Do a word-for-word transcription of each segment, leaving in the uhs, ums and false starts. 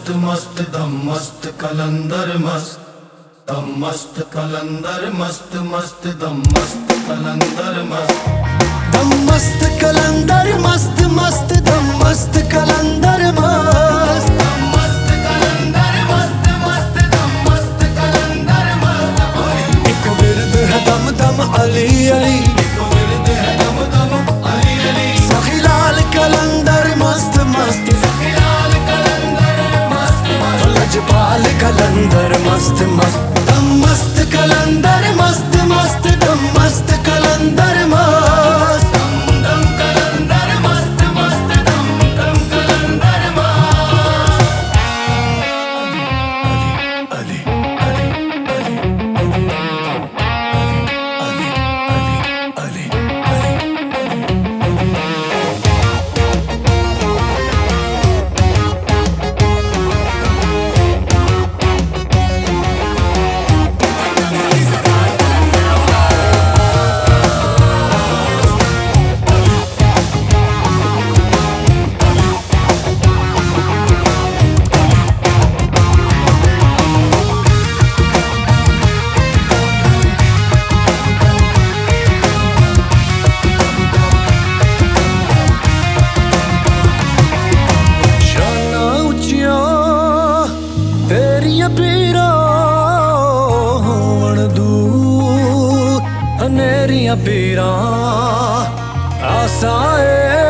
मस्त मस्त दम मस्त कलंदर मस्त दम मस्त कलंदर मस्त मस्त दम मस्त कलंदर मस्त दम मस्त कलंदर मस्त मस्त दम मस्त कलंदर मस्त दम मस्त कलंदर मस्त मस्त दम मस्त कलंदर मस्त। एक विरद है दम दम अली अली, एक विरद है दम दम अली अली। सखी लाल कलंदर मस्त मस्त, सखी लाल कलंदर मस्त मस्त। लजपाल कलंदर मस्त मस्त दम मस्त कलंदर मस्त मस्त दम मस्त कलंदर मस्त दम दम कलंदर मस्त मस्त दम दम कलंदर मस्त। अली अली अली अली अली अली अनेरियां पीरां आसाए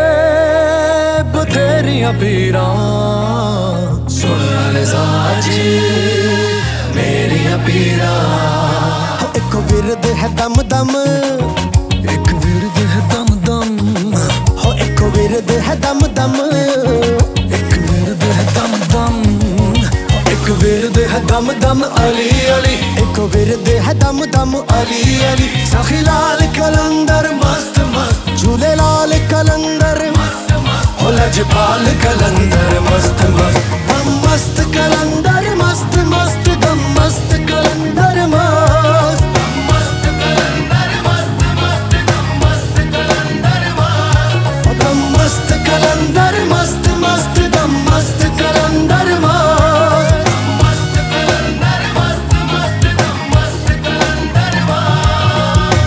बथेरियां पीरां सुन साजी मेरियां पीरां। एक विरद है दम दम, एक विरद है दम दम, हो एक विरद है दम दम, एक विरद है दम दम, एक विरद है दम दम अली अली, एक विरद है दम दम अली अली। सखी लाल कलंदर मस्त मस्त, झूले लाल कलंदर मस्त मस्त। हो लजपाल कलंदर मस्त मस्त दम मस्त कलंदर मस्त मस्त दम मस्त कलंदर मस्त दम मस्त कलंदर मस्त मस्त दम मस्त कलंदर मस्त। दम मस्त कलंदर मस्त मस्त दम मस्त कलंदर मस्त मस्त कलंदर मस्त मस्त दम मस्त कलंदर मस्त।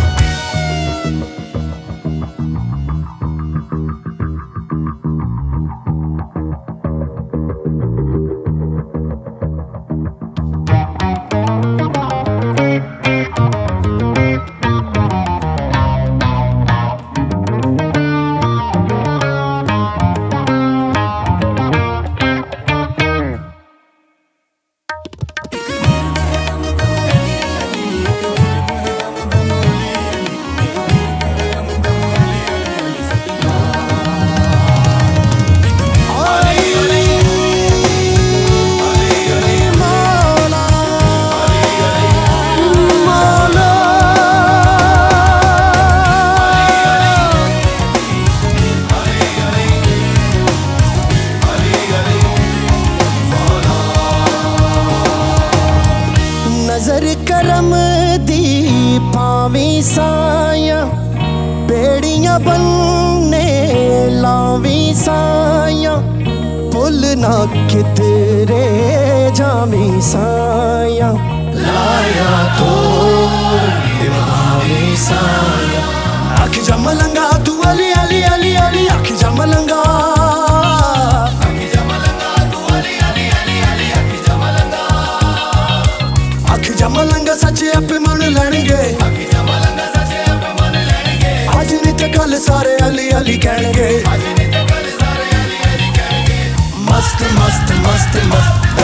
नजर करम दी पावी साया, बेड़ियां बनने लावी साया, पुल ना किधरे जामी साया, लाया तो निभावी साया। आखी जा मलंगा तू अली अली अली अली, आखी जा मलंगा मलंगा सच्चे आपे मन लैणगे, अज नहीं ते कल सारे अली अली कहणगे। मस्त मस्त मस्त मस्त